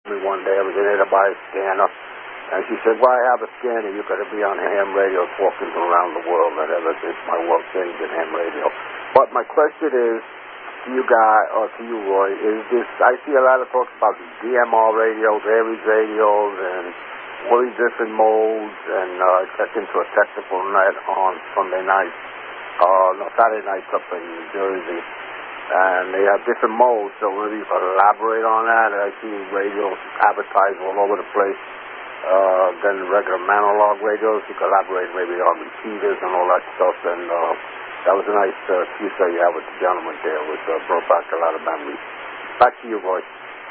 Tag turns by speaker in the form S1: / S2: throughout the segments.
S1: me one day. I was in there to buy a scanner. And she said, why have a scanner? You got to be on ham radio talking around the world. And ever since my work changed in ham radio. But my question is, to you guys, or to you, Roy, is this, I see a lot of talk about the DMR radios, Aries radios, and all these different modes, and I checked into a technical net on Sunday night, Saturday nights up in New Jersey, and they have different modes, so maybe you could elaborate on that. I see radios advertised all over the place, then regular analog radios, you could elaborate maybe on repeaters and all that stuff, and that was a nice piece that you had with the gentleman there, which brought back a lot of memories. Back to you, Roy.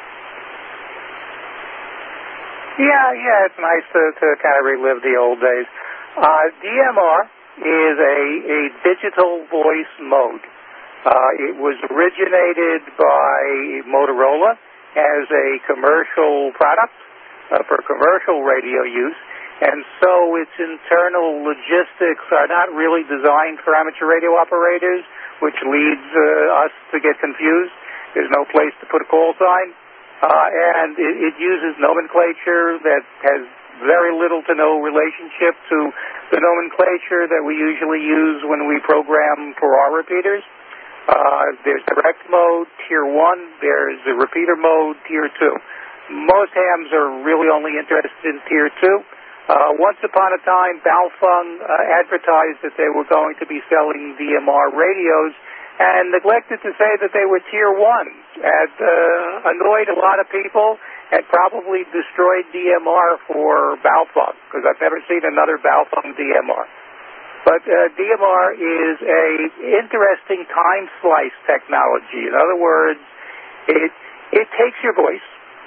S2: Yeah, it's nice to kind of relive the old days. DMR is a digital voice mode. It was originated by Motorola as a commercial product for commercial radio use, and so its internal logistics are not really designed for amateur radio operators, which leads us to get confused. There's no place to put a call sign. And it uses nomenclature that has very little to no relationship to the nomenclature that we usually use when we program for our repeaters. There's direct mode, tier 1. There's the repeater mode, tier 2. Most hams are really only interested in tier 2. Once upon a time, Baofeng advertised that they were going to be selling DMR radios, and neglected to say that they were tier 1s. It annoyed a lot of people and probably destroyed DMR for Baofeng, because I've never seen another Baofeng DMR. But DMR is a interesting time slice technology. In other words, it takes your voice,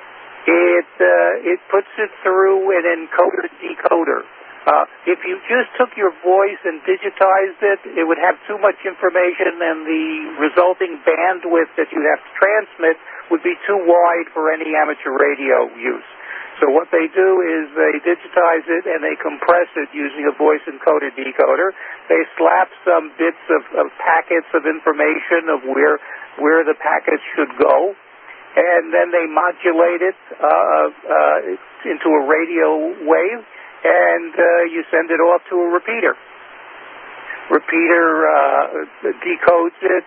S2: it puts it through an encoder-decoder. If you just took your voice and digitized it, it would have too much information, and the resulting bandwidth that you'd have to transmit would be too wide for any amateur radio use. So what they do is they digitize it and they compress it using a voice encoder-decoder. They slap some bits of packets of information of where the packets should go, and then they modulate it into a radio wave, and you send it off to a repeater. Repeater decodes it,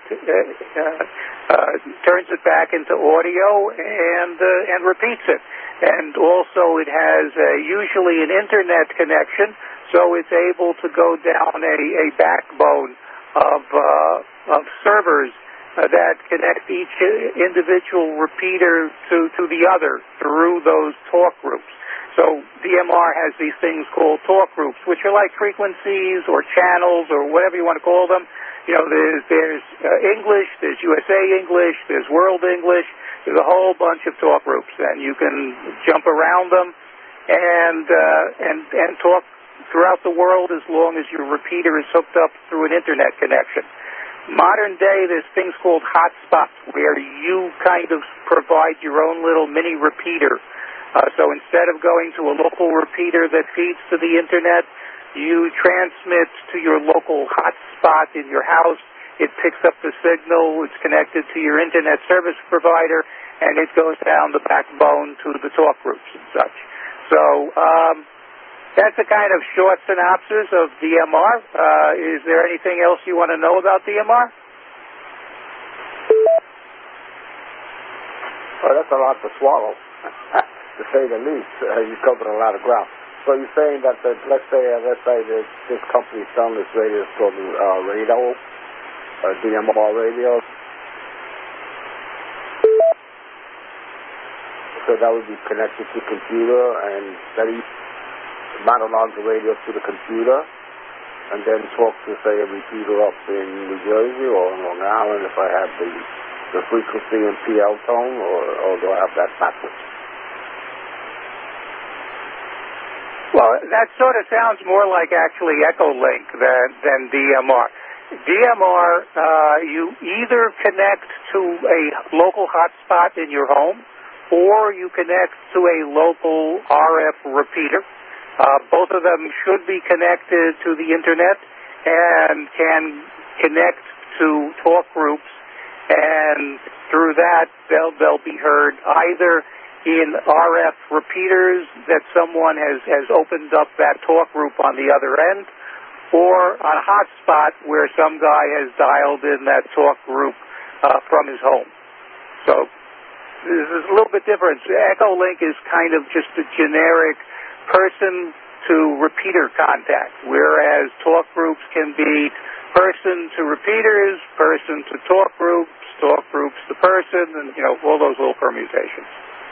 S2: turns it back into audio, and repeats it. And also it has usually an internet connection, so it's able to go down a backbone of servers that connect each individual repeater to the other through those talk groups. So DMR has these things called talk groups, which are like frequencies or channels or whatever you want to call them. You know, there's English, there's USA English, there's World English. There's a whole bunch of talk groups, and you can jump around them and talk throughout the world as long as your repeater is hooked up through an internet connection. Modern day, there's things called hotspots where you kind of provide your own little mini repeater. So instead of going to a local repeater that feeds to the internet, you transmit to your local hotspot in your house. It picks up the signal, it's connected to your internet service provider, and it goes down the backbone to the talk groups and such. So that's a kind of short synopsis of DMR. Is there anything else you want to know about DMR?
S1: Well, that's a lot to swallow, to say the least. You covered a lot of ground. So you're saying that, let's say this company is selling this radio called DMR radios. So that would be connected to the computer, and that he monologues the radio to the computer, and then talk to, say, a repeater up in New Jersey or in Long Island if I have the frequency and PL tone, or do I have that backwards?
S2: Well, that sort of sounds more like actually Echolink than DMR. DMR, you either connect to a local hotspot in your home, or you connect to a local RF repeater. Both of them should be connected to the internet and can connect to talk groups, and through that they'll be heard either in RF repeaters that someone has opened up that talk group on the other end, or on a hotspot where some guy has dialed in that talk group from his home. So this is a little bit different. Echolink is kind of just a generic person to repeater contact, whereas talk groups can be person to repeaters, person to talk groups to person, and all those little permutations.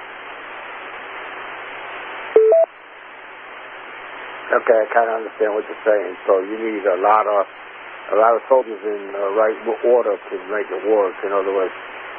S1: Okay, I kind of understand what you're saying. So you need a lot of soldiers in the right order to make it work. In other words,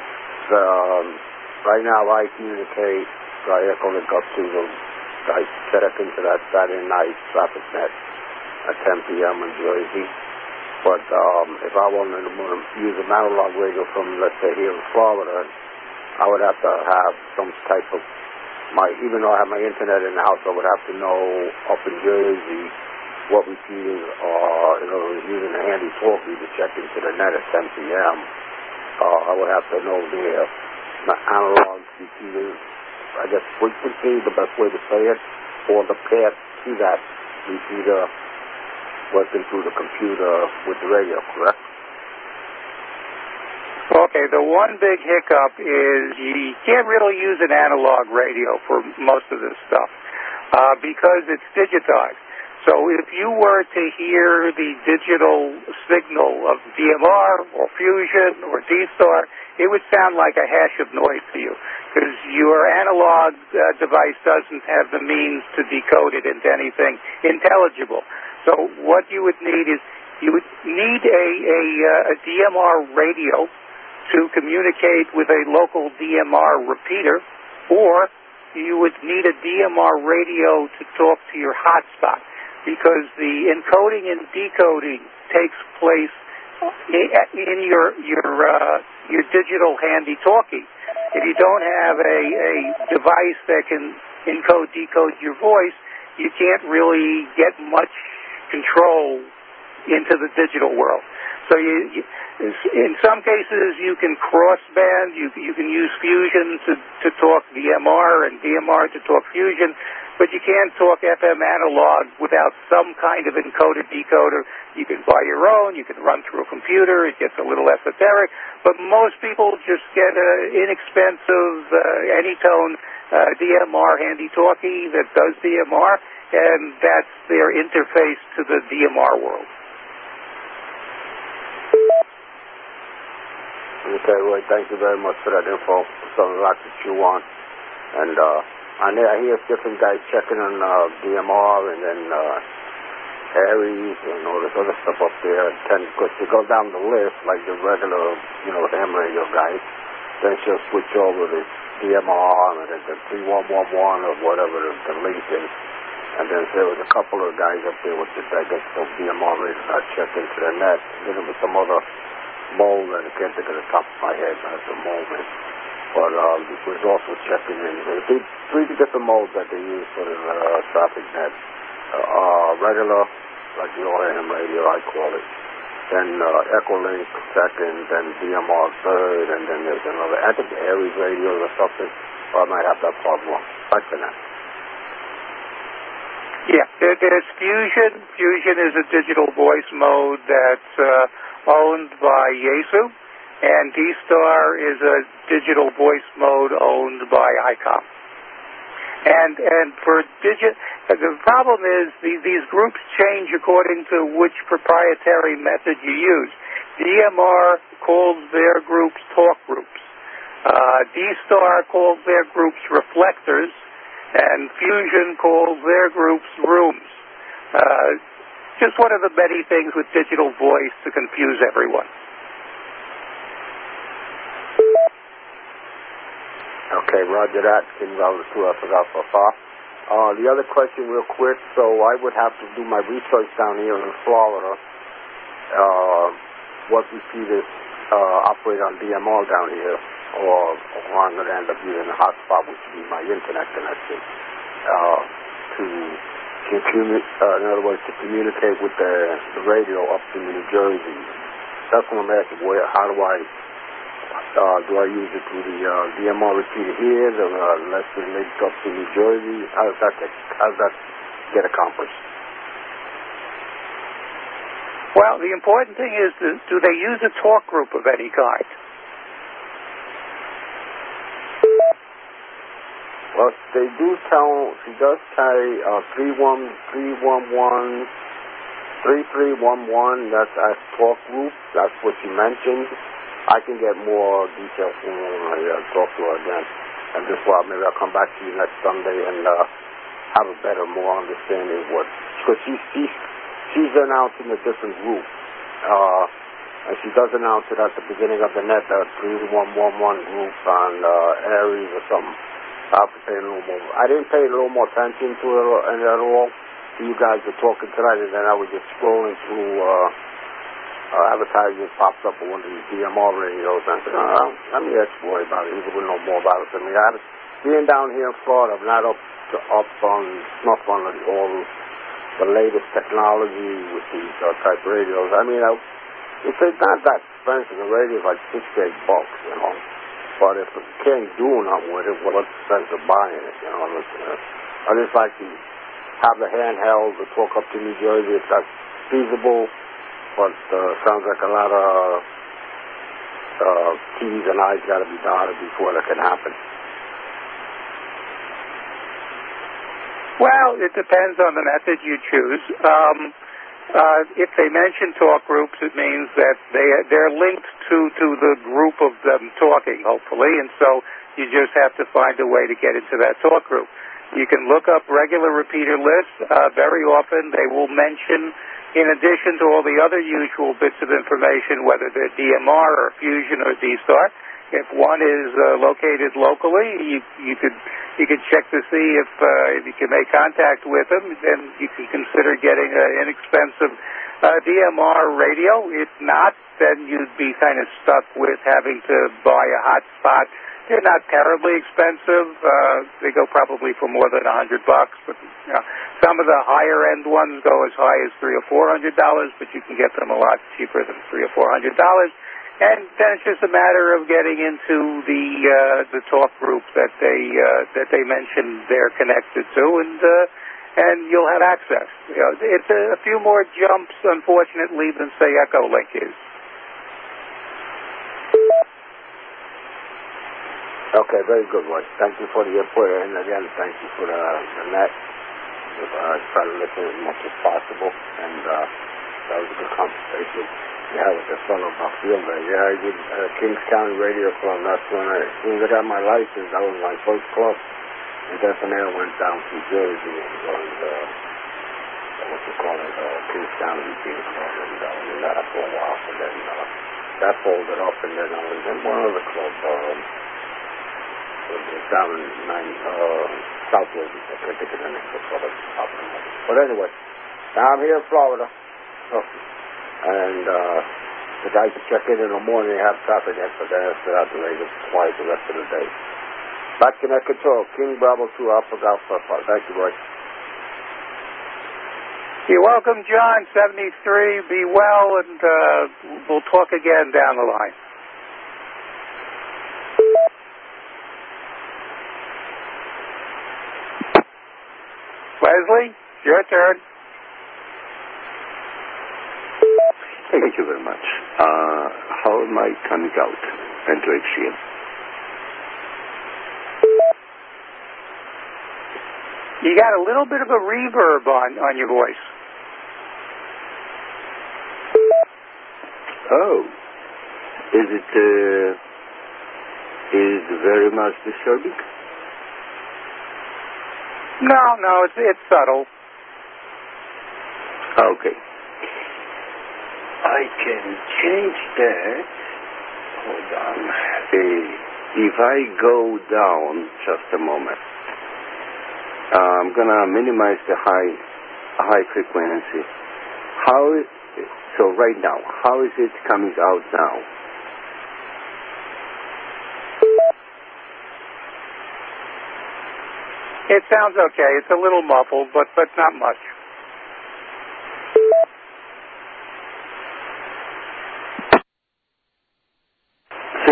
S1: right now I communicate by Echolink up to I set up into that Saturday night traffic net at 10 p.m. in Jersey. But if I wanted to use an analog radio from, let's say, here in Florida, I would have to have some type of even though I have my internet in the house, I would have to know up in Jersey what repeaters are, using a handy talkie to check into the net at 10 p.m. I would have to know their analog repeaters, I guess frequency, the best way to say it, or the path to that repeater working through the computer with the radio, correct?
S2: Okay, the one big hiccup is you can't really use an analog radio for most of this stuff because it's digitized. So if you were to hear the digital signal of DMR or Fusion or D-Star, it would sound like a hash of noise to you because your analog device doesn't have the means to decode it into anything intelligible. So what you would need is you would need a DMR radio to communicate with a local DMR repeater, or you would need a DMR radio to talk to your hotspot, because the encoding and decoding takes place in your digital handy talkie. If you don't have a device that can encode, decode your voice, you can't really get much control into the digital world. So in some cases, you can cross-band. You can use Fusion to talk DMR and DMR to talk Fusion, but you can't talk FM analog without some kind of encoded decoder. You can buy your own. You can run through a computer. It gets a little esoteric, but most people just get an inexpensive Anytone DMR handy talkie that does DMR, and that's their interface to the DMR world.
S1: Okay, Roy, thank you very much for that info. Something a lot to chew on. And I hear different guys checking on DMR and then Aries and all this other stuff up there. And because you go down the list, like the regular, ham radio guys, then she'll switch over to DMR and then the 3111 or whatever the link is. And then there was a couple of guys up there with I guess those DMR radios I checked into the net. And then there was some other mold that I can't think of the top of my head at the moment. But it was also checking in. Three different modes that they use for the traffic net. Regular, like the AM radio, I call it. Then Echolink second, then DMR third, and then there's another, I think Aries radio or something. Or I might have that part wrong. Back to that.
S2: Yeah, there's Fusion. Fusion is a digital voice mode that's owned by Yaesu, and D-Star is a digital voice mode owned by ICOM. And for the problem is these groups change according to which proprietary method you use. DMR calls their groups talk groups. D-Star calls their groups reflectors, and Fusion calls their groups rooms. Just one of the many things with digital voice to confuse everyone.
S1: Okay, roger that. Can I forgot so far. The other question real quick, so I would have to do my research down here in Florida. What repeaters operate on DMR down here, or I'm going to end up using a hotspot, which would be my internet connection, in other words, to communicate with the radio up to New Jersey. That's what I'm asking. Do I use it through the DMR repeater here, the Leslie linked up to New Jersey? How does that get accomplished?
S2: Well, the important thing is, do they use a talk group of any kind?
S1: Well, they do she does carry 3311, that's a talk group. That's what she mentioned. I can get more details from her when I talk to her again. And this while, maybe I'll come back to you next Sunday and have a better, more understanding of what, because she's announcing a different group. And she does announce it at the beginning of the net, that 3111 group on Aries or something. I have to pay a little more. I didn't pay a little more attention to it at all. You guys were talking tonight, and then I was just scrolling through advertisements popped up on one of these DMR radios, and I said, let me ask Roy about it. He would know more about it than me. Being down here in Florida, I'm not up on snuff on all the latest technology with these type radios. I mean, it's not that expensive. The radio's like $6 to $8, you know. But if you can't do nothing with it, what's the sense of buying it, you know? I just like to have the handheld to talk up to New Jersey if that's feasible, but sounds like a lot of T's and I's got to be dotted before that can happen.
S2: Well, it depends on the method you choose. If they mention talk groups, it means that they're linked to the group of them talking, hopefully, and so you just have to find a way to get into that talk group. You can look up regular repeater lists. Very often they will mention, in addition to all the other usual bits of information, whether they're DMR or Fusion or D-Star, if one is located locally, you could check to see if you can make contact with them, and you can consider getting an inexpensive DMR radio. If not, then you'd be kind of stuck with having to buy a hotspot. They're not terribly expensive. They go probably for more than $100, but some of the higher end ones go as high as $300 or $400, but you can get them a lot cheaper than $300 or $400. And then it's just a matter of getting into the talk group that they mentioned they're connected to, and you'll have access. You know, it's a few more jumps, unfortunately, than say Echolink is.
S1: Okay, very good, Roy. Thank you for the input, and again, thank you for the net. I try to listen as much as possible, and that was a good conversation. Yeah, with the fellow about field day. Yeah, I did Kings County Radio Club. That's when as soon as I got my license, that was my first club. And then from there I went down to Jersey and joined, Kings County Radio Club. And did that for a while. And then that folded up, and then I was in one other club, down in South Jersey. I can't think of the name of the club. But anyway, now I'm here in Florida. And the guys who check in the morning, they have traffic extra there, so I have to leave it quiet the rest of the day. Back to Net Control, King Bravo 2, Alpha Golf. Thank you, Roy.
S2: You're welcome, John. 73. Be well, and we'll talk again down the line. Leslie, your turn.
S3: Thank you very much. How am I coming out into HCM?
S2: You got a little bit of a reverb on your voice.
S3: Oh. Is it very much disturbing?
S2: No, it's subtle.
S3: Okay. I can change that. Hold on. If I go down, just a moment. I'm gonna minimize the high frequency. So right now, how is it coming out now?
S2: It sounds okay. It's a little muffled, but not much.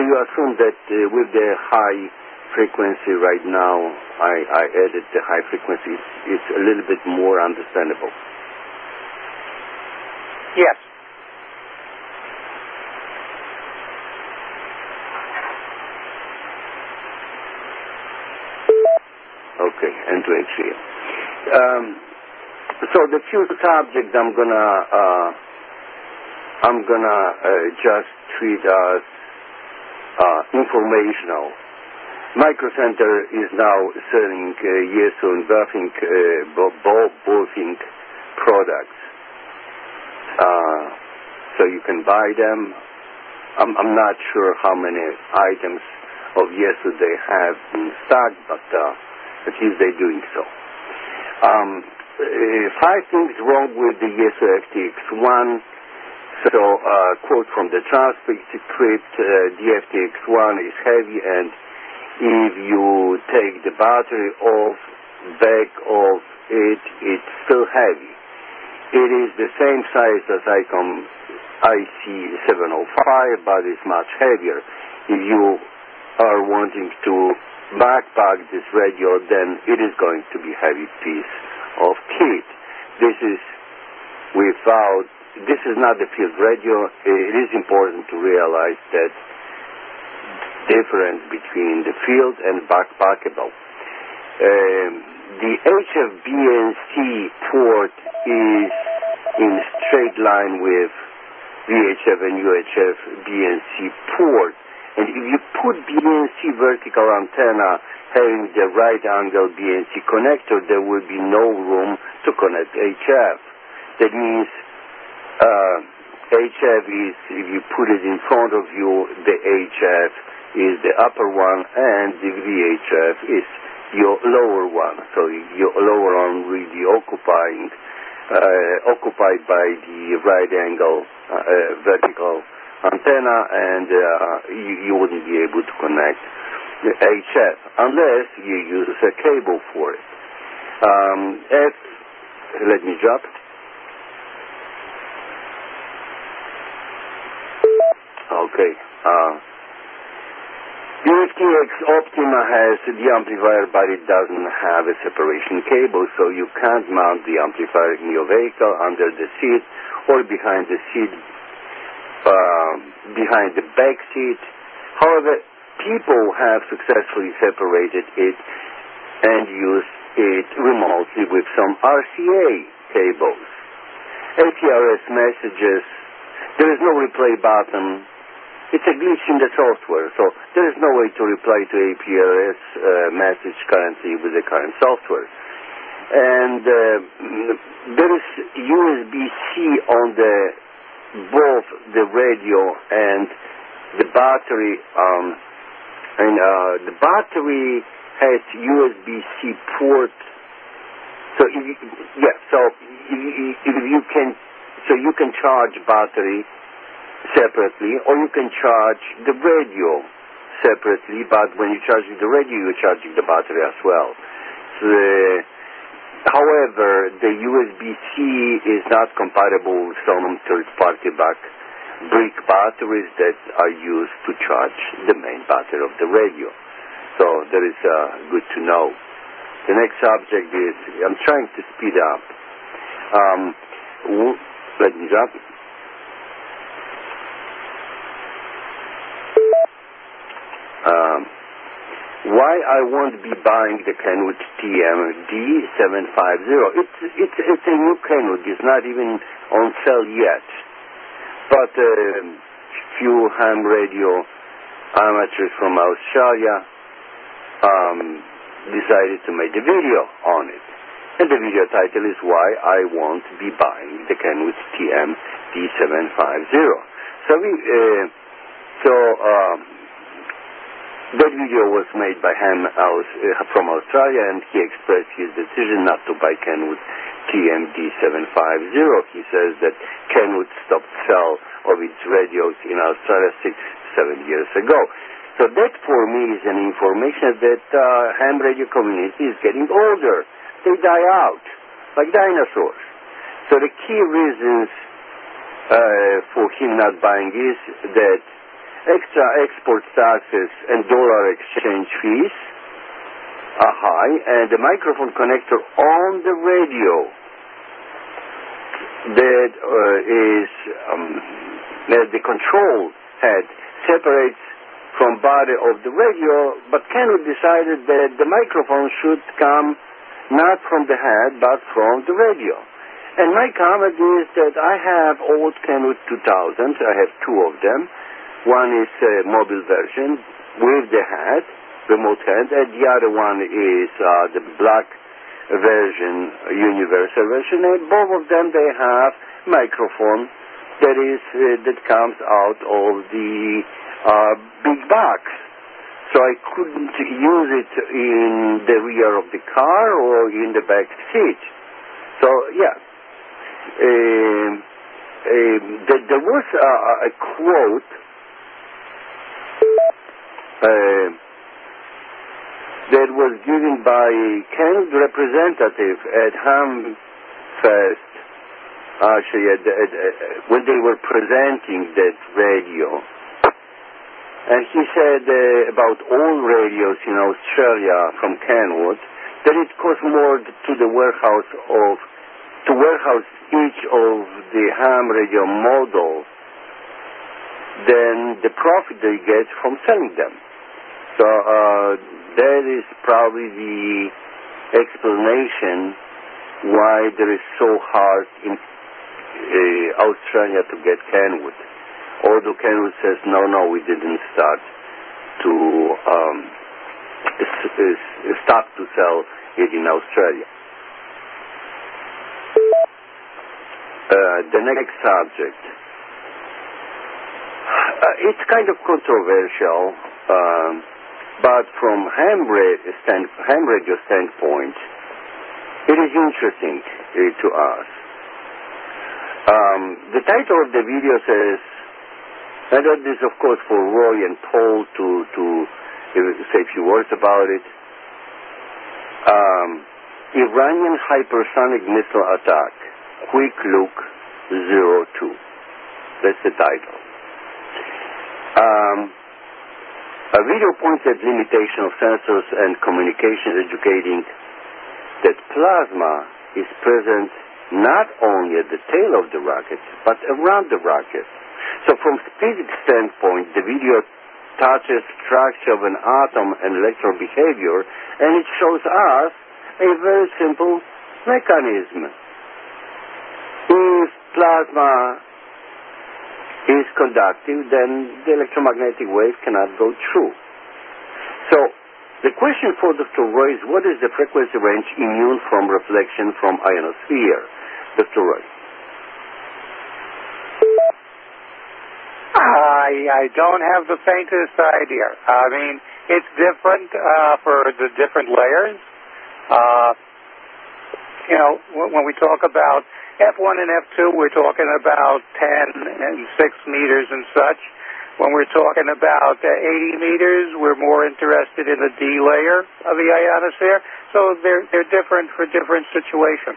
S3: you assume that with the high frequency right now, I added the high frequency, it's a little bit more understandable.
S2: Yes.
S3: Okay, and to HCA. So the few subjects I'm gonna just treat as informational. Micro Center is now selling Yaesu and Baofeng products, so you can buy them. I'm not sure how many items of Yaesu they have in stock, but at least they're doing so. 5 things wrong with the Yaesu FTX1. So, quote from the transcript, the FTX1 is heavy, and if you take the battery back of it, it's still heavy. It is the same size as ICOM IC705, but it's much heavier. If you are wanting to backpack this radio, then it is going to be a heavy piece of kit. This is not the field radio. It is important to realize that difference between the field and backpackable. The HF-BNC port is in straight line with VHF and UHF BNC port. And if you put BNC vertical antenna having the right angle BNC connector, there will be no room to connect HF. That means HF is, if you put it in front of you, the HF is the upper one, and the VHF is your lower one. So your lower one will be occupied by the right angle vertical antenna, and you wouldn't be able to connect the HF unless you use a cable for it. Let me drop. Okay. The FTX Optima has the amplifier, but it doesn't have a separation cable, so you can't mount the amplifier in your vehicle under the seat or behind the seat, behind the back seat. However, people have successfully separated it and used it remotely with some RCA cables. APRS messages, there is no replay button. It's a glitch in the software, so there is no way to reply to APRS message currently with the current software. And there is USB-C on both the radio and the battery, and the battery has USB-C port. So you can charge battery separately, or you can charge the radio separately, but when you're charging the radio, you're charging the battery as well. So, however, the USB-C is not compatible with some third-party brick batteries that are used to charge the main battery of the radio. So that is good to know. The next subject is, I'm trying to speed up. Let me drop. Why I won't be buying the Kenwood TM D750. It's a new Kenwood. It's not even on sale yet. But few ham radio amateurs from Australia decided to make a video on it. And the video title is Why I Won't Be Buying the Kenwood TM D750. That video was made by Ham from Australia, and he expressed his decision not to buy Kenwood TM D750. He says that Kenwood stopped sale of its radios in Australia 6-7 years ago. So that for me is an information that ham radio community is getting older. They die out, like dinosaurs. So the key reasons for him not buying is that extra export taxes and dollar exchange fees are high, and the microphone connector on the radio that the control head separates from body of the radio, but Kenwood decided that the microphone should come not from the head, but from the radio. And my comment is that I have old Kenwood 2000s. I have two of them. One is a mobile version with the head, remote head, and the other one is the black version, universal version. And both of them, they have microphone that comes out of the big box. So I couldn't use it in the rear of the car or in the back seat. So, yeah. There was a quote that was given by Ken's representative at Hamfest, actually, when they were presenting that radio. And he said about all radios in Australia from Kenwood that it costs more to warehouse each of the ham radio models than the profit they get from selling them. So that is probably the explanation why there is so hard in Australia to get Kenwood. Although Kenwood says, no, we didn't start to stop to sell it in Australia. The next subject. It's kind of controversial, but from ham radio standpoint, it is interesting to us. The title of the video says, and that is, of course, for Roy and Paul to say a few words about it. Iranian hypersonic missile attack, quick look 02. That's the title. A video points at limitation of sensors and communication, educating that plasma is present not only at the tail of the rocket, but around the rocket. So from physics standpoint, the video touches structure of an atom and electron behavior, and it shows us a very simple mechanism. If plasma is conductive, then the electromagnetic wave cannot go through. So the question for Dr. Roy is, what is the frequency range immune from reflection from ionosphere? Dr. Roy.
S2: I don't have the faintest idea. I mean, it's different for the different layers. When we talk about F1 and F2, we're talking about 10 and 6 meters and such. When we're talking about 80 meters, we're more interested in the D layer of the ionosphere. So they're different for different situations.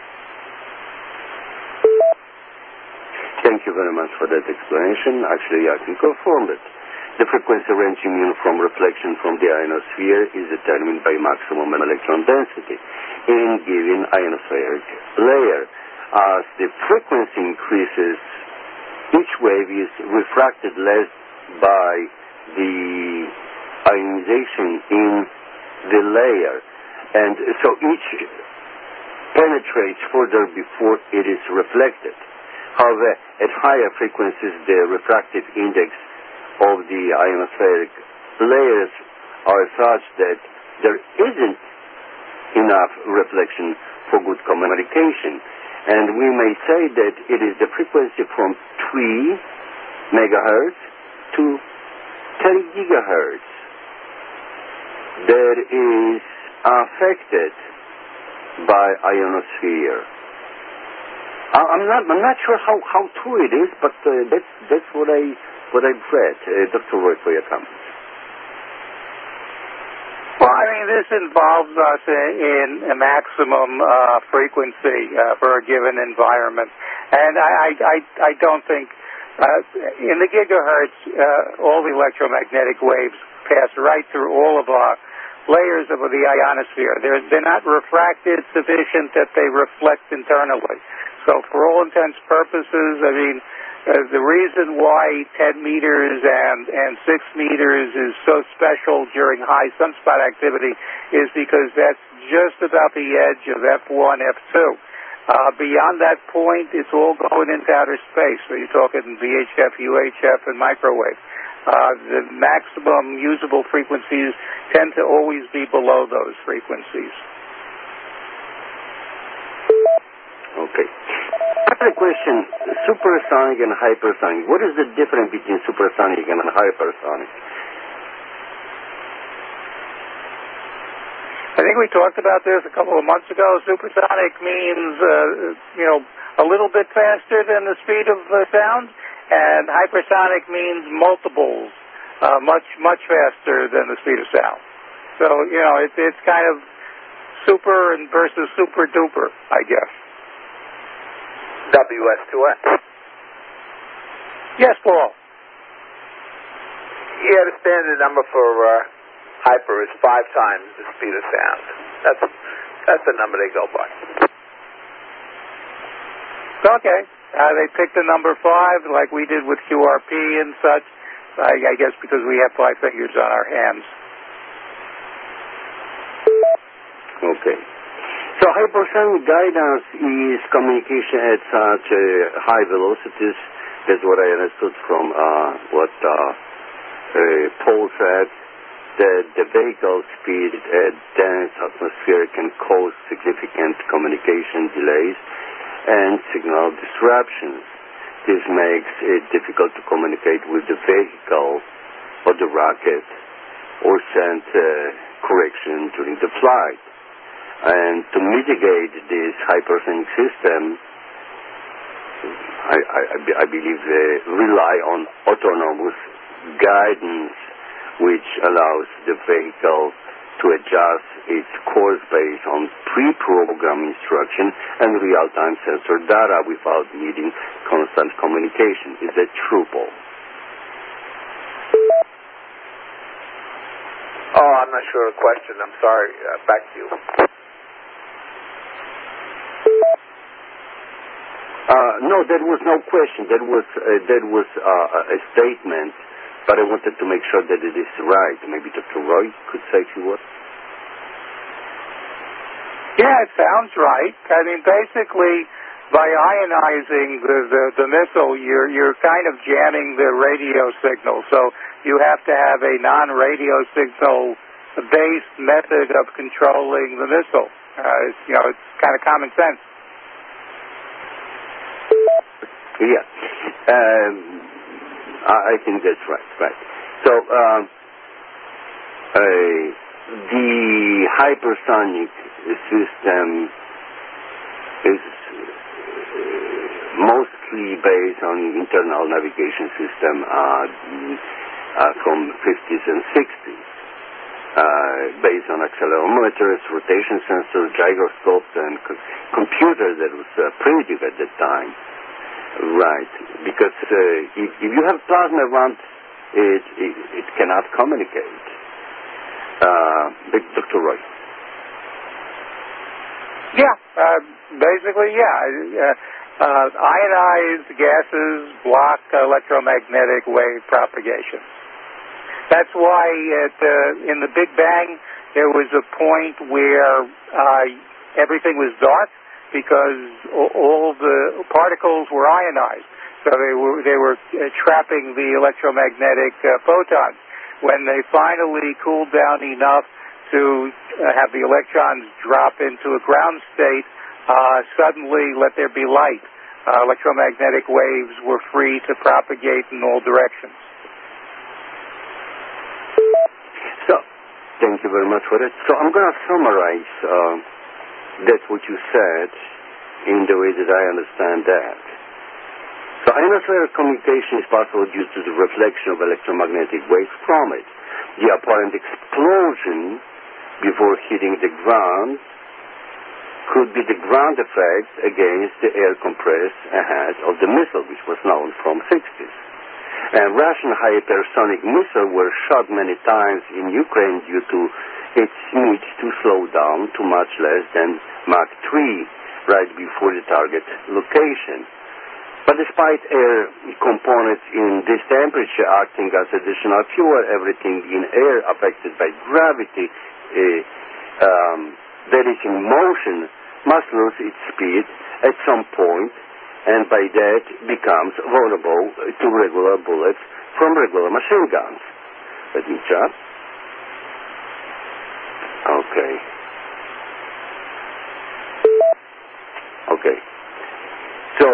S3: Thank you very much for that explanation. Actually, I can confirm it. The frequency range immune from reflection from the ionosphere is determined by maximum electron density in given ionospheric layer. As the frequency increases, each wave is refracted less by the ionization in the layer. And so each penetrates further before it is reflected. However, at higher frequencies, the refractive index of the ionospheric layers are such that there isn't enough reflection for good communication. And we may say that it is the frequency from 3 megahertz to 10 gigahertz that is affected by ionosphere. I'm not sure how true it is, but that's what I've read. Dr. Roy, for your comments.
S2: Well, I mean, this involves us in a maximum frequency for a given environment, and I don't think In the gigahertz, all the electromagnetic waves pass right through all of our layers of the ionosphere. They're not refracted sufficient that they reflect internally. So for all intents and purposes, I mean, the reason why 10 meters and 6 meters is so special during high sunspot activity is because that's just about the edge of F1, F2. Beyond that point, it's all going into outer space. So you're talking VHF, UHF, and microwave. The maximum usable frequencies tend to always be below those frequencies.
S3: Okay. Another question, supersonic and hypersonic. What is the difference between supersonic and hypersonic?
S2: I think we talked about this a couple of months ago. Supersonic means, a little bit faster than the speed of sound, and hypersonic means multiples, much faster than the speed of sound. So, it's kind of super and versus super duper, I guess.
S4: WS2N.
S2: Yes, Paul.
S4: Yeah, the standard number for hyper is 5 times the speed of sound. That's the number they go by.
S2: Okay. They picked the number 5 like we did with QRP and such, I guess because we have 5 fingers on our hands.
S3: Okay. So hypersonic guidance is communication at such high velocities. That's what I understood from what Paul said, that the vehicle speed at dense atmosphere can cause significant communication delays and signal disruptions. This makes it difficult to communicate with the vehicle or the rocket or send correction during the flight. And to mitigate this hypersonic system, I believe they rely on autonomous guidance, which allows the vehicle to adjust its course based on pre-programmed instruction and real-time sensor data without needing constant communication. Is that true, Paul?
S4: Oh, I'm not sure of the question. I'm sorry. Back to you.
S3: No, that was no question. That was a statement, but I wanted to make sure that it is right. Maybe Dr. Roy could say a few words.
S2: Yeah, it sounds right. I mean, basically, by ionizing the missile, you're kind of jamming the radio signal. So you have to have a non-radio signal-based method of controlling the missile. It's kind of common sense.
S3: Yeah, I think that's right. So the hypersonic system is mostly based on internal navigation system from 50s and 60s, based on accelerometers, rotation sensors, gyroscopes, and computers that was primitive at that time. Right, because if you have plasma around, it cannot communicate. Dr. Roy.
S2: Yeah, basically, yeah. Ionized gases block electromagnetic wave propagation. That's why in the Big Bang there was a point where everything was dark, because all the particles were ionized, so they were trapping the electromagnetic photons. When they finally cooled down enough to have the electrons drop into a ground state, suddenly let there be light. Electromagnetic waves were free to propagate in all directions.
S3: So, thank you very much for that. So I'm going to summarize that's what you said in the way that I understand that. So ionospheric communication is possible due to the reflection of electromagnetic waves from it. The apparent explosion before hitting the ground would be the ground effect against the air compressed ahead of the missile, which was known from 60s. And Russian hypersonic missiles were shot many times in Ukraine due to its need to slow down to much less than Mach 3 right before the target location. But despite air components in this temperature acting as additional fuel, everything in air affected by gravity that is in motion must lose its speed at some point, and by that becomes vulnerable to regular bullets from regular machine guns. Let me check. Okay. So,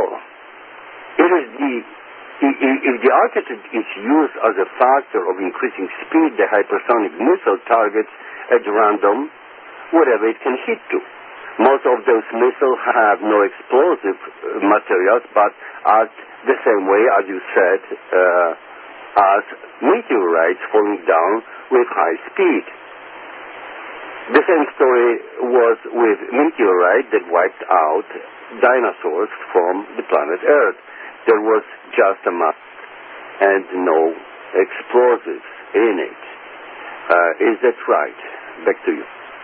S3: if the altitude is used as a factor of increasing speed, the hypersonic missile targets at random whatever it can hit to. Most of those missiles have no explosive materials, but act the same way, as you said, as meteorites falling down with high speed. The same story was with meteorite that wiped out dinosaurs from the planet Earth. There was just a mass and no explosives in it. Is that right? Back to you.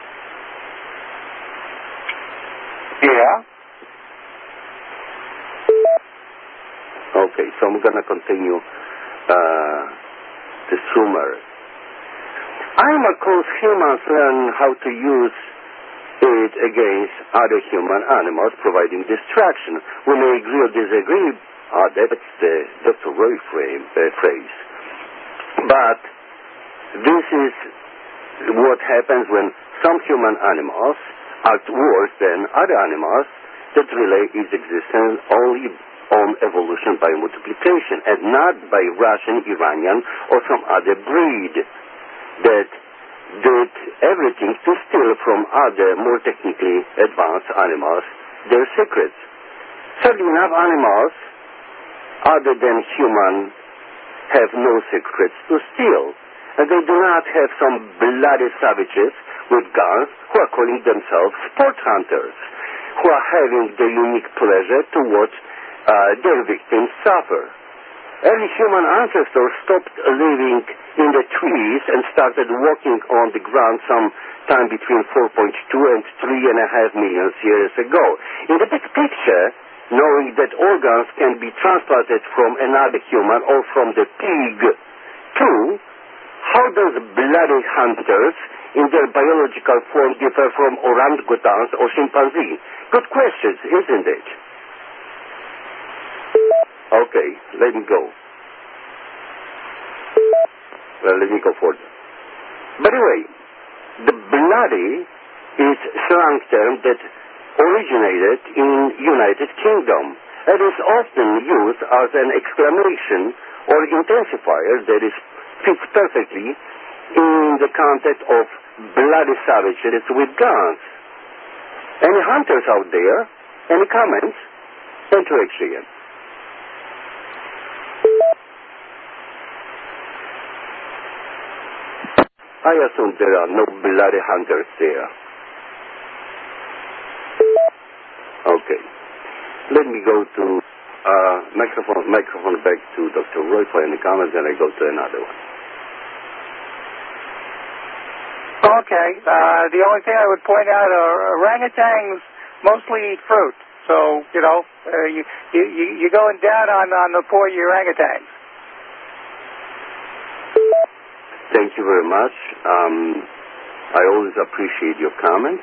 S2: Yeah.
S3: Okay, so I'm going to continue the summary. Because humans learn how to use it against other human animals, providing distraction. We may agree or disagree, that's the Dr. Roy phrase. But this is what happens when some human animals act worse than other animals that relay its existence only on evolution by multiplication and not by Russian, Iranian, or some other breed that did everything to steal from other, more technically advanced animals their secrets. Sadly enough, animals other than human have no secrets to steal, and they do not have some bloody savages with guns who are calling themselves sport hunters, who are having the unique pleasure to watch their victims suffer. Early human ancestors stopped living in the trees and started walking on the ground sometime between 4.2 and 3.5 million years ago. In the big picture, knowing that organs can be transplanted from another human or from the pig too, how does bloody hunters in their biological form differ from orangutans or chimpanzees? Good questions, isn't it? Okay, let me go. Well, let me go further. By the way, the bloody is slang term that originated in United Kingdom and is often used as an exclamation or intensifier that is fits perfectly in the context of bloody savages with guns. Any hunters out there? Any comments? Interaction. I assume there are no bloody hunters there. Okay. Let me go to microphone back to Dr. Roy for any comments, and I go to another one.
S2: Okay. The only thing I would point out are orangutans mostly eat fruit. So, you're going down on the poor orangutans.
S3: Thank you very much. I always appreciate your comments.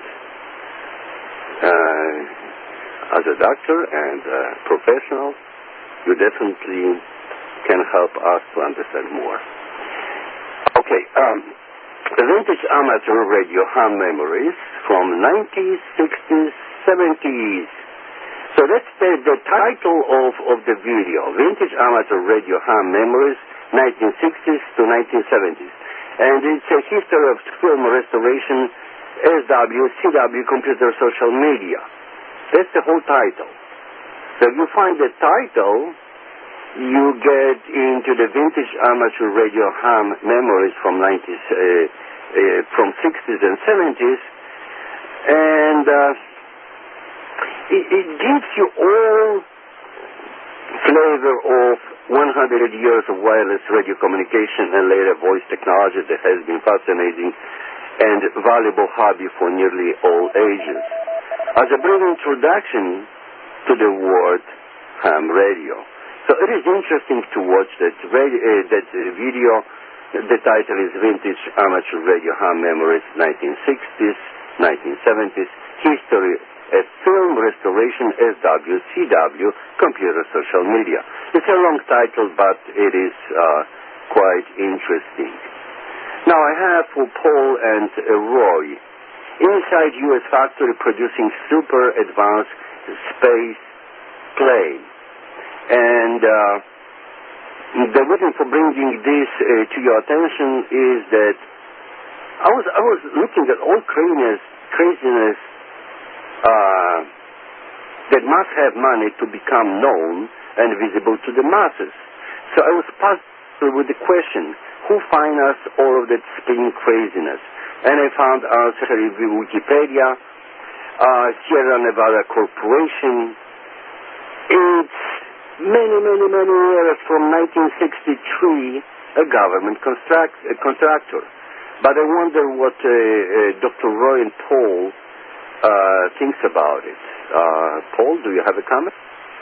S3: As a doctor and a professional, you definitely can help us to understand more. Okay, vintage amateur radio ham memories from 90s, 60s, 70s. So that's the title of the video, Vintage Amateur Radio Ham Memories, 1960s to 1970s. And it's a history of film restoration, SW, CW, computer, social media. That's the whole title. So if you find the title, you get into the Vintage Amateur Radio Ham Memories from 60s and 70s. And It gives you all flavor of 100 years of wireless radio communication and later voice technology that has been fascinating and valuable hobby for nearly all ages. As a brief introduction to the word ham radio. So it is interesting to watch that video. The title is Vintage Amateur Radio Ham Memories, 1960s, 1970s, History of Film Restoration, SW, Computer Social Media. It's a long title, but it is quite interesting. Now I have for Paul and Roy, inside U.S. factory producing super advanced space plane. And the reason for bringing this to your attention is that I was looking at all craziness that must have money to become known and visible to the masses. So I was puzzled with the question, who financed all of that spinning craziness? And I found answer in Wikipedia, Sierra Nevada Corporation. It's many years from 1963, a government contractor. But I wonder what Dr. Roy and Paul thinks about it. Paul, do you have a comment?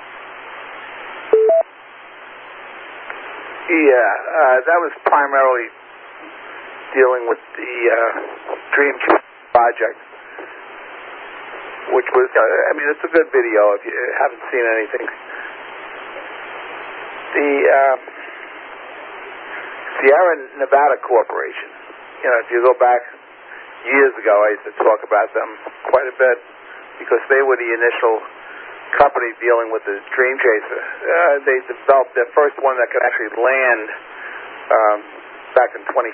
S4: Yeah, that was primarily dealing with the Dream Project, which was, it's a good video if you haven't seen anything. The Sierra Nevada Corporation, if you go back years ago, I used to talk about them quite a bit because they were the initial company dealing with the Dream Chaser. They developed their first one that could actually land back in 2014,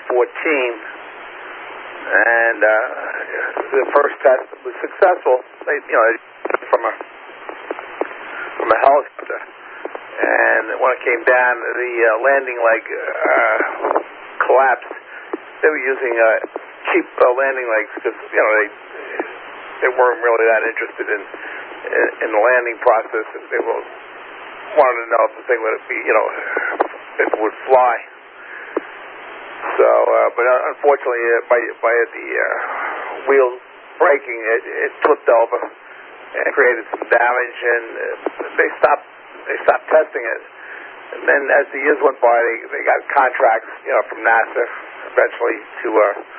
S4: and the first test was successful. They, from a helicopter, and when it came down, the landing leg collapsed. They were using cheap landing legs because they weren't really that interested in the landing process. They wanted to know if the thing would be, if it would fly. So, but unfortunately, by the wheels breaking, it flipped over and created some damage, and they stopped testing it. And then as the years went by, they got contracts, from NASA eventually to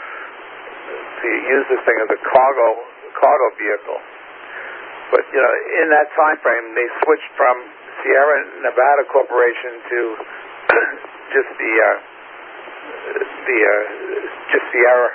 S4: use this thing as a cargo vehicle. But in that time frame, they switched from Sierra Nevada Corporation to just Sierra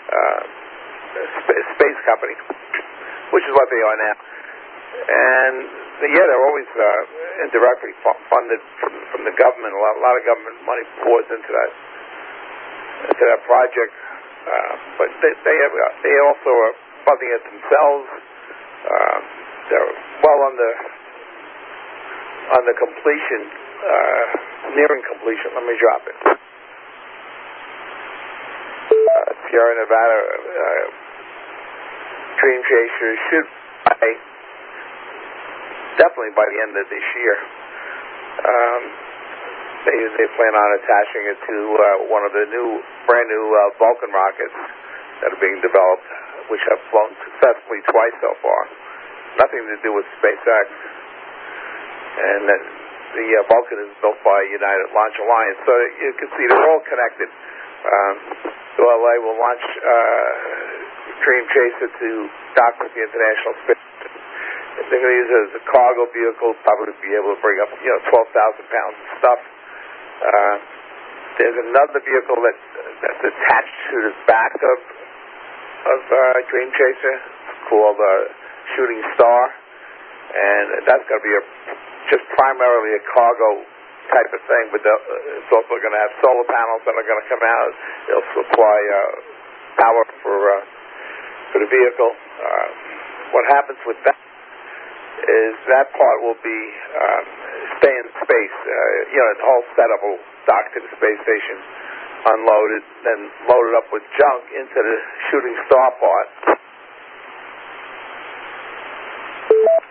S4: Space Company, which is what they are now. And they're always indirectly funded from the government. A lot of government money pours into that project, but they also are funding it themselves. They're well on the completion, nearing completion. Let me drop it. Sierra Nevada Dream Chaser should definitely by the end of this year. They plan on attaching it to one of the brand new Vulcan rockets that are being developed, which have flown successfully twice so far. Nothing to do with SpaceX. And the Vulcan is built by United Launch Alliance. So you can see they're all connected. ULA will launch Dream Chaser to dock with the International Space. They're going to use it as a cargo vehicle, probably be able to bring up 12,000 pounds of stuff. There's another vehicle that's attached to the back of Dream Chaser called Shooting Star, and that's going to be just primarily a cargo type of thing, but it's also going to have solar panels that are going to come out. They'll supply power for the vehicle. What happens with that is that part will be stay in space. The whole setup will dock to the space station, unloaded, then loaded up with junk into the Shooting Star part.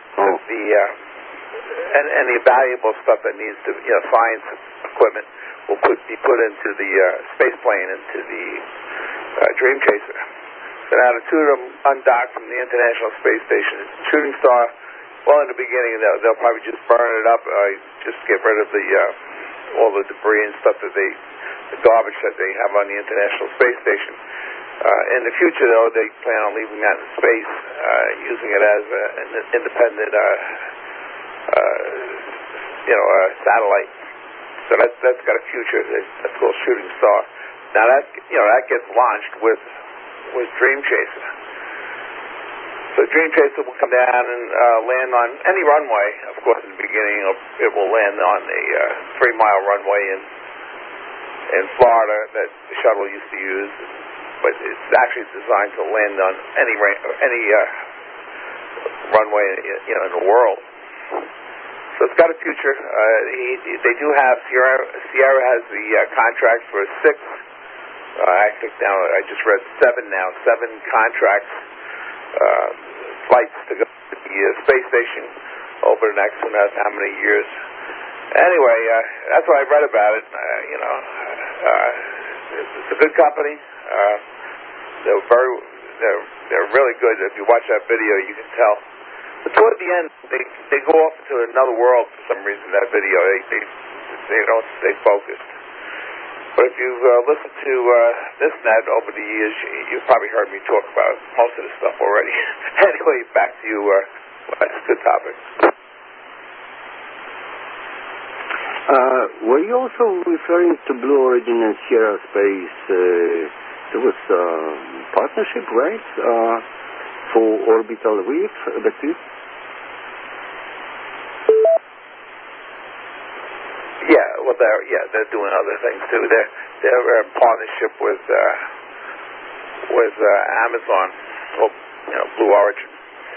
S4: the any valuable stuff that needs to, science equipment will be put into the space plane, into the Dream Chaser. So now the two of them undocked from the International Space Station. Shooting Star, well, in the beginning they'll probably just burn it up, just get rid of the all the debris and stuff the garbage that they have on the International Space Station. In the future, though, they plan on leaving that in space, using it as an independent, satellite. So that's got a future. That's called Shooting Star. Now that gets launched with Dream Chaser. So Dream Chaser will come down and land on any runway. Of course, in the beginning, it will land on a 3-mile runway in Florida that the shuttle used to use. But it's actually designed to land on any runway in the world. So it's got a future. They do have Sierra has the contract for 6. I think now I just read 7 now. 7 contracts, flights to go to the space station over the next who knows how many years. Anyway, that's what I read about it. It's a good company. They're really good. If you watch that video, you can tell. But toward the end, they go off into another world for some reason. That video, they don't stay focused. But if you've listened to this net over the years, you've probably heard me talk about most of this stuff already. Anyway, back to you. That's a good topic.
S3: Were you also referring to Blue Origin and Sierra Space? There was a partnership, right, for Orbital Reef?
S4: They're doing other things too. They're in partnership with Amazon, or Blue Origin,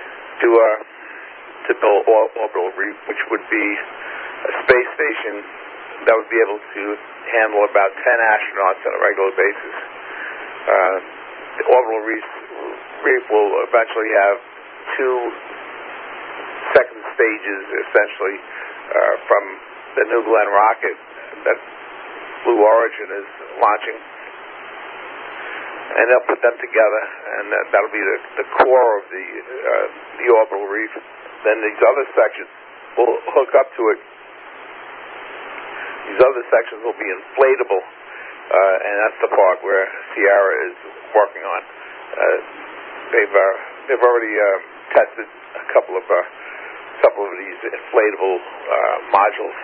S4: to build Orbital Reef, which would be a space station that would be able to handle about 10 astronauts on a regular basis. The Orbital Reef will eventually have 2 second stages, essentially, from the New Glenn rocket that Blue Origin is launching. And they'll put them together, and that'll be the core of the Orbital Reef. Then these other sections will hook up to it. These other sections will be inflatable, and that's the part where Sierra is working on. They've already tested a couple of these inflatable modules.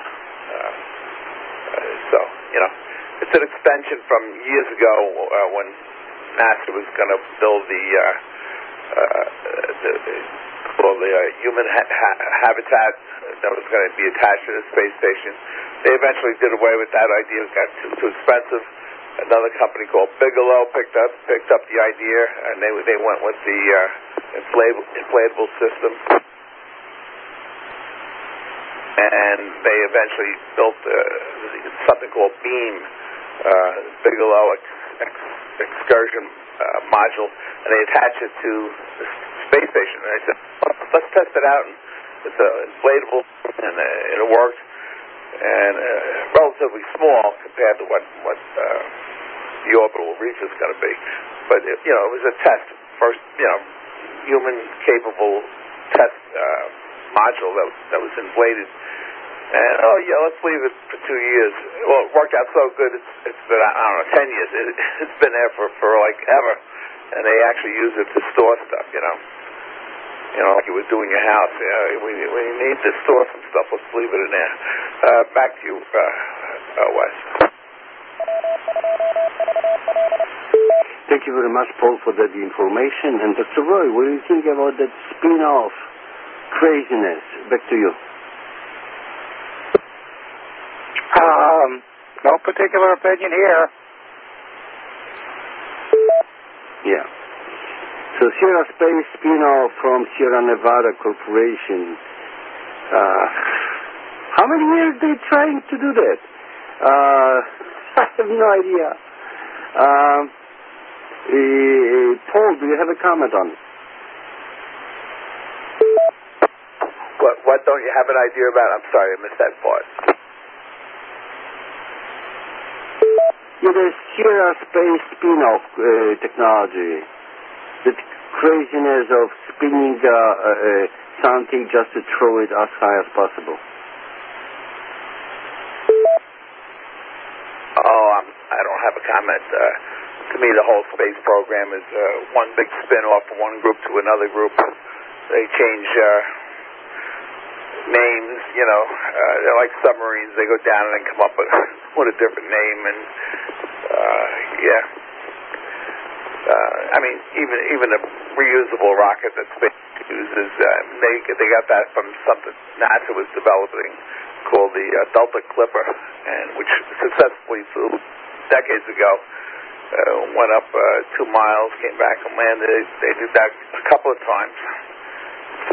S4: So it's an extension from years ago when NASA was going to build the human habitat that was going to be attached to the space station. They eventually did away with that idea. It got too expensive. Another company called Bigelow picked up the idea, and they went with the inflatable system. And they eventually built something called Beam, Bigelow excursion module, and they attached it to the space station. And I said, let's test it out. And it's inflatable, and it worked, and relatively small compared to what the Orbital Reef is going to be. But it was a test, first human capable test module that was inflated. And let's leave it for 2 years. Well, it worked out so good. It's been 10 years. It's been there for like ever, and they actually use it to store stuff. Like you would do in your house. When you need to store some stuff, let's leave it in there. Back to you, Wes.
S3: Thank you very much, Paul, for that information. And Dr. Roy, what do you think about that spin-off craziness? Back to you.
S2: No particular opinion here.
S3: Yeah. So Sierra Space spin-off from Sierra Nevada Corporation. How many years are they trying to do that? I have no idea. Paul, do you have a comment on it?
S4: What don't you have an idea about? I'm sorry, I missed that part.
S3: Yeah, the Sierra Space spin-off technology. The craziness of spinning something just to throw it as high as possible.
S4: I don't have a comment. To me, the whole space program is one big spin-off from one group to another group. They change names, they're like submarines. They go down and then come up with a different name, and even a reusable rocket that space uses, they got that from something NASA was developing called the Delta Clipper, and which successfully flew decades ago. Went up 2 miles, came back and landed. They did that a couple of times. So,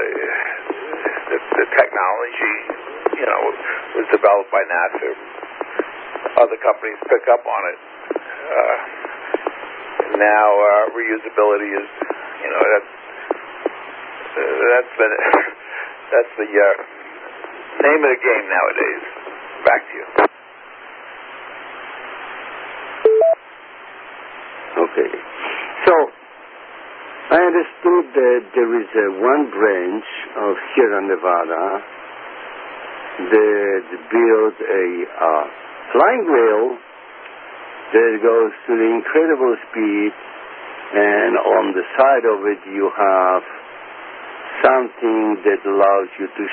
S4: the technology, was developed by NASA. Other companies pick up on it. Now, reusability is, that's the name of the game nowadays. Back to you.
S3: Okay. So, I understood that there is one branch of Sierra Nevada that built a flying wheel that goes to the incredible speed, and on the side of it you have something that allows you to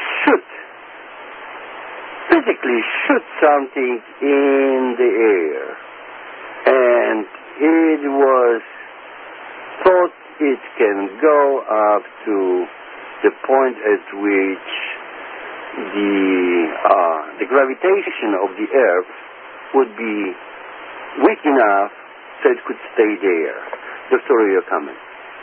S3: physically shoot something in the air. And it was thought it can go up to the point at which the gravitation of the Earth would be weak enough so it could stay there. Dr. Roy, your comment.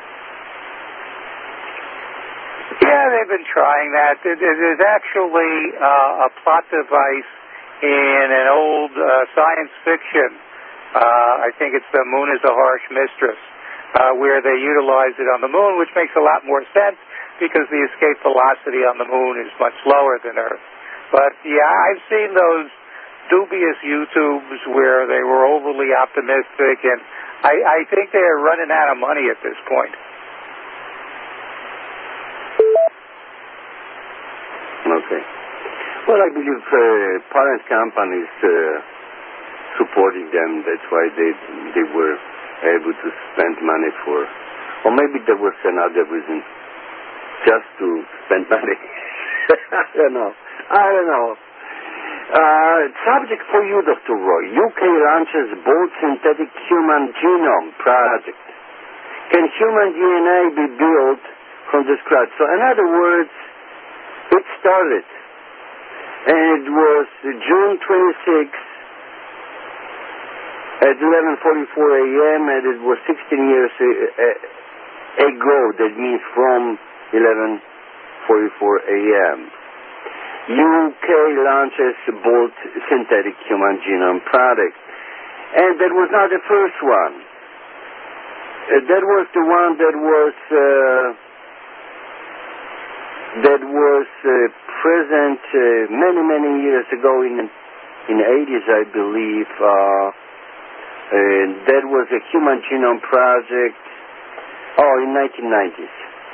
S2: Yeah, they've been trying that. There's actually a plot device in an old science fiction. I think it's The Moon is a Harsh Mistress, where they utilize it on the moon, which makes a lot more sense because the escape velocity on the moon is much lower than Earth. But, yeah, I've seen those dubious YouTubes where they were overly optimistic, and I think they're running out of money at this point.
S3: Okay. Well, I believe parent companies supporting them. That's why they were able to spend money for, or maybe there was another reason, just to spend money. I don't know. Subject for you, Dr. Roy. UK launches bold synthetic human genome project. Can human DNA be built from the scratch? So, in other words, it started, and it was June 26th at 11:44 a.m., and it was 16 years ago. That means from 11:44 a.m. UK launches bold synthetic human genome product, and that was not the first one. That was the one that was present many years ago in the 80s, I believe. That was a human genome project. In 1990s.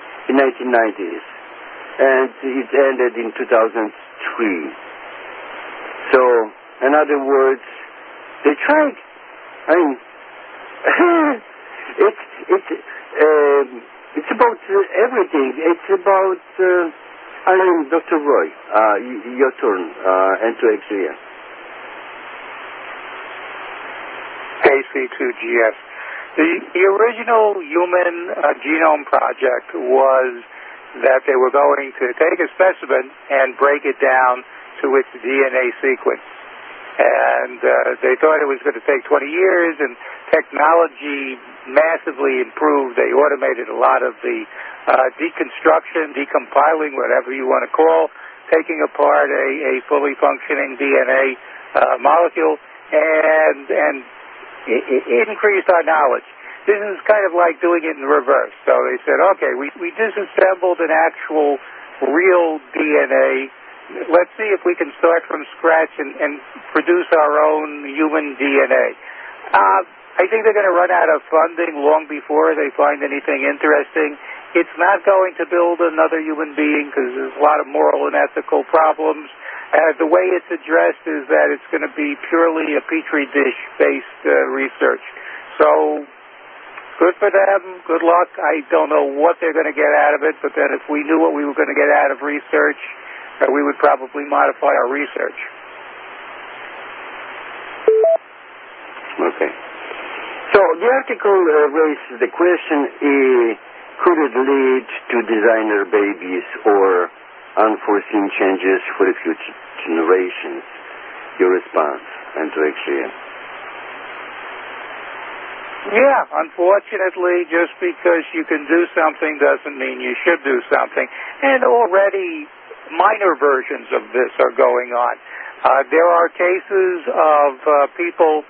S3: And it ended in 2003. So, in other words, they tried. I mean, it's about everything. It's about, Dr. Roy, your turn, N2X3.
S2: KC2GS. The original human genome project was that they were going to take a specimen and break it down to its DNA sequence. And they thought it was going to take 20 years, and technology massively improved. They automated a lot of the deconstruction, decompiling, whatever you want to call, taking apart a fully functioning DNA molecule, and it increased our knowledge. This is kind of like doing it in reverse. So they said, okay, we disassembled an actual real DNA. Let's see if we can start from scratch and produce our own human DNA. I think they're going to run out of funding long before they find anything interesting. It's not going to build another human being because there's a lot of moral and ethical problems. The way it's addressed is that it's going to be purely a petri dish-based research. So, good for them. Good luck. I don't know what they're going to get out of it, but then if we knew what we were going to get out of research, we would probably modify our research.
S3: Okay. So the article raises the question, could it lead to designer babies or unforeseen changes for the future generations? Your response, Andrew Clear.
S2: Yeah, unfortunately, just because you can do something doesn't mean you should do something. And already minor versions of this are going on. There are cases of people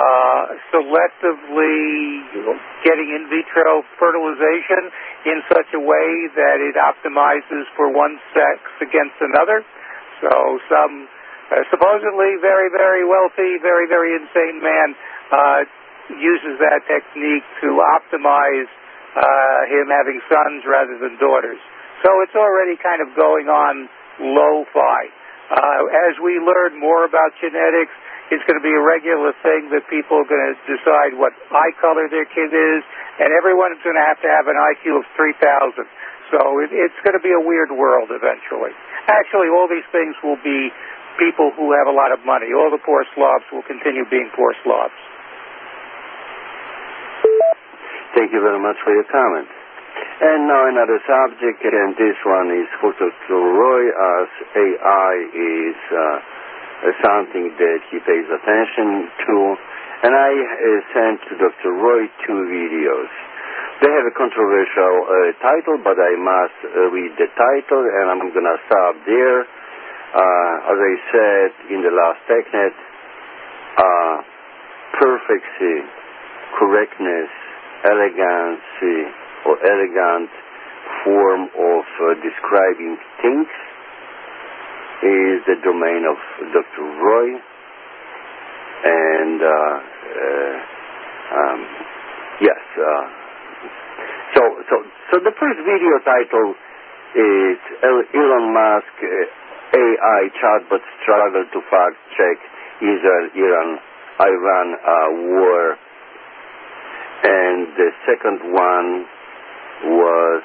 S2: selectively getting in vitro fertilization in such a way that it optimizes for one sex against another. So some supposedly very, very wealthy, very, very insane man uses that technique to optimize him having sons rather than daughters. So it's already kind of going on lo-fi. As we learn more about genetics, it's going to be a regular thing that people are going to decide what eye color their kid is, and everyone's going to have an IQ of 3,000. So it's going to be a weird world eventually. Actually, all these things will be people who have a lot of money. All the poor slobs will continue being poor slobs.
S3: Thank you very much for your comment. And now another subject, and this one is for Dr. Roy, as AI is something that he pays attention to. And I sent to Dr. Roy 2 videos. They have a controversial title, but I must read the title, and I'm going to stop there. As I said in the last TechNet, perfectly, correctness, elegancy, or elegant form of describing things is the domain of Dr. Roy. And yes, so the first video title is Elon Musk AI chatbot struggle to fact check Israel-Iran war. And the second one was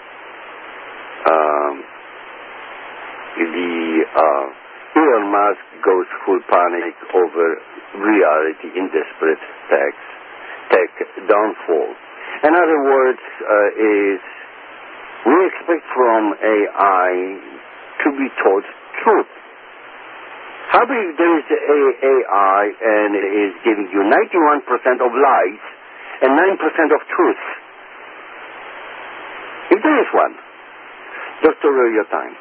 S3: Elon Musk goes full panic over reality in desperate tech downfall. In other words, is we expect from AI to be told truth. How if there is AI and it is giving you 91% of lies and 9% of truth? If there is one. Dr. Roy, your time.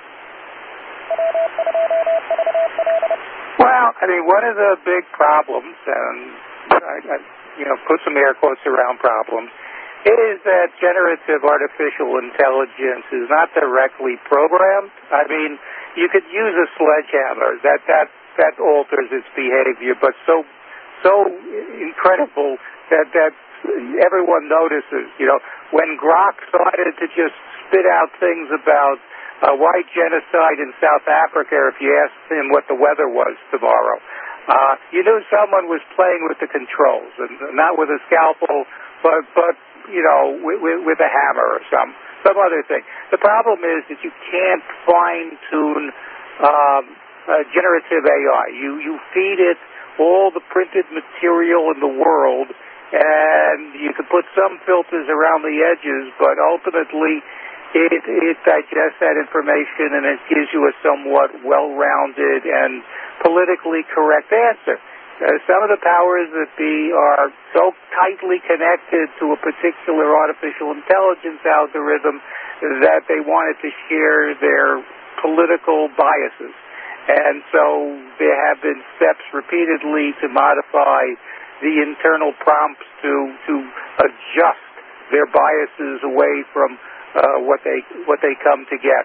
S2: Well, I mean, one of the big problems, and I put some air quotes around problems, is that generative artificial intelligence is not directly programmed. I mean, you could use a sledgehammer that alters its behavior, but so incredible that everyone notices. When Grok started to just spit out things about white genocide in South Africa, if you asked him what the weather was tomorrow, you knew someone was playing with the controls, and not with a scalpel, but with a hammer or some other thing. The problem is that you can't fine-tune generative AI. You feed it all the printed material in the world, and you can put some filters around the edges, but ultimately it digests that information and it gives you a somewhat well-rounded and politically correct answer. Some of the powers that be are so tightly connected to a particular artificial intelligence algorithm that they wanted to share their political biases. And so there have been steps repeatedly to modify the internal prompts to adjust their biases away from what they come to get.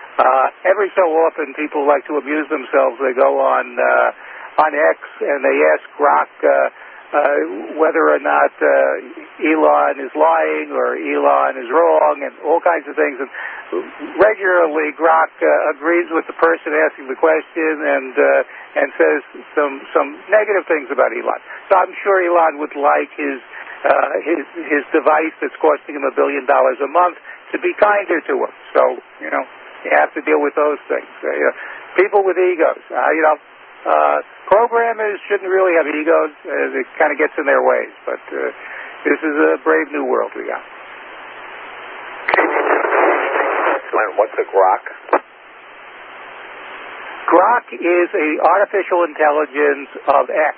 S2: Every so often, people like to amuse themselves. They go on X and they ask Grok whether or not Elon is lying or Elon is wrong, and all kinds of things. And regularly, Grok agrees with the person asking the question and says some negative things about Elon. So I'm sure Elon would like his device that's costing him $1 billion a month to be kinder to him. So you have to deal with those things. People with egos, programmers shouldn't really have egos. It kind of gets in their ways. But this is a brave new world we got.
S4: What's a Grok?
S2: Grok is a artificial intelligence of X.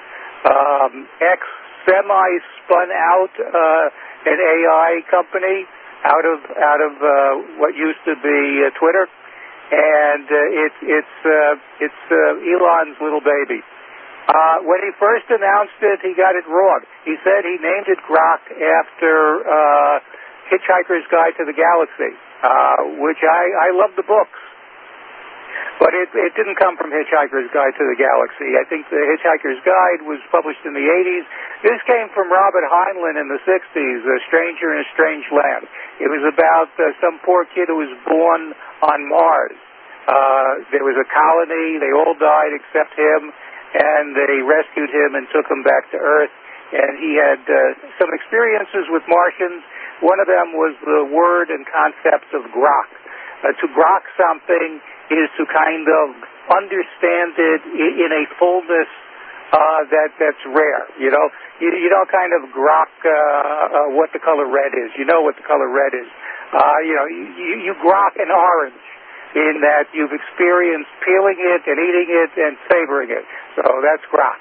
S2: X semi-spun out an AI company out of what used to be Twitter. And it's Elon's little baby. When he first announced it, he got it wrong. He said he named it Grok after Hitchhiker's Guide to the Galaxy, which I love the books. But it didn't come from Hitchhiker's Guide to the Galaxy. I think the Hitchhiker's Guide was published in the 80s. This came from Robert Heinlein in the 60s, A Stranger in a Strange Land. It was about some poor kid who was born on Mars. There was a colony. They all died except him, and they rescued him and took him back to Earth. And he had some experiences with Martians. One of them was the word and concept of grok. To grok something is to kind of understand it in a fullness that's rare. You don't kind of grok what the color red is. You know what the color red is. You grok an orange in that you've experienced peeling it and eating it and savoring it. So that's grok.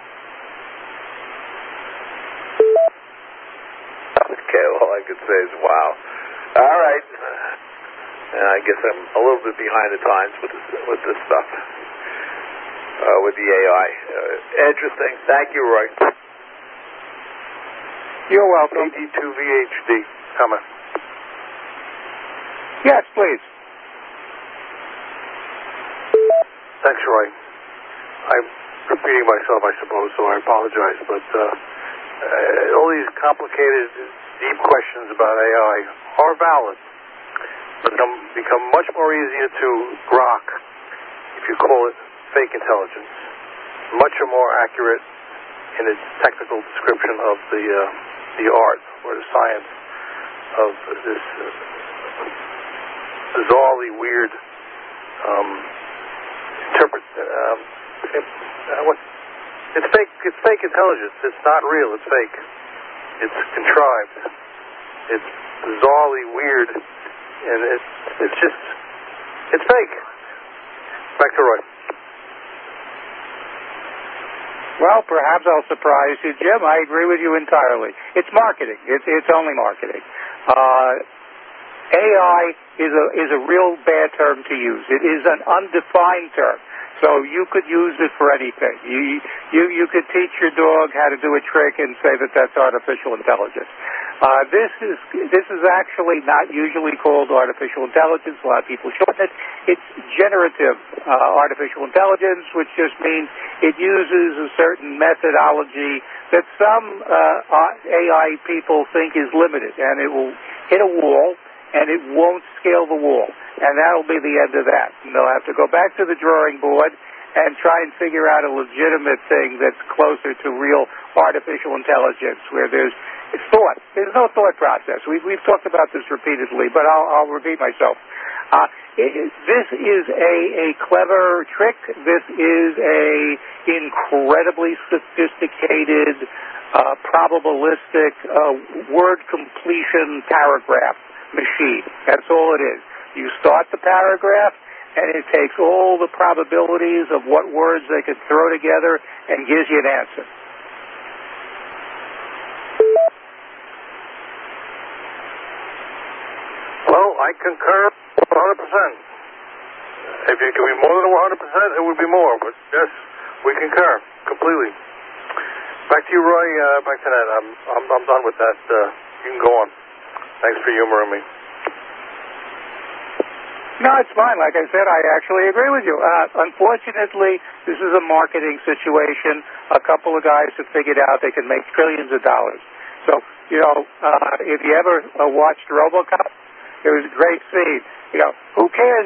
S4: Okay, all I could say is wow. All right. I guess I'm a little bit behind the times with this stuff, with the AI. Interesting. Thank you, Roy.
S2: You're welcome.
S4: AD2VHD. Comment.
S2: Yes, please.
S5: Thanks, Roy. I'm repeating myself, I suppose, so I apologize, but all these complicated, deep questions about AI are valid, but become much more easier to grok if you call it fake intelligence, much more accurate in its technical description of the art or the science of this bizarrely weird it's fake. It's fake intelligence. It's not real. It's fake. It's contrived. It's bizarrely weird, and it's fake. Back to Roy.
S2: Well, perhaps I'll surprise you, Jim. I agree with you entirely. It's marketing. It's only marketing. AI is a real bad term to use. It is an undefined term. So you could use it for anything. You could teach your dog how to do a trick and say that that's artificial intelligence. This is actually not usually called artificial intelligence. A lot of people shorten it. It's generative artificial intelligence, which just means it uses a certain methodology that some AI people think is limited, and it will hit a wall, and it won't scale the wall. And that'll be the end of that. And they'll have to go back to the drawing board and try and figure out a legitimate thing that's closer to real artificial intelligence, where there's thought. There's no thought process. We've talked about this repeatedly, but I'll repeat myself. This is a clever trick. This is a incredibly sophisticated, probabilistic word completion paragraph machine. That's all it is. You start the paragraph, and it takes all the probabilities of what words they could throw together and gives you an answer.
S5: Well, I concur 100%. If it can be more than 100%, it would be more. But yes, we concur completely. Back to you, Roy. Back to that. I'm done with that. You can go on. Thanks for humoring me.
S2: No, it's fine. Like I said, I actually agree with you. Unfortunately, this is a marketing situation. A couple of guys have figured out they can make trillions of dollars. So, if you ever watched RoboCop, it was a great scene. Who cares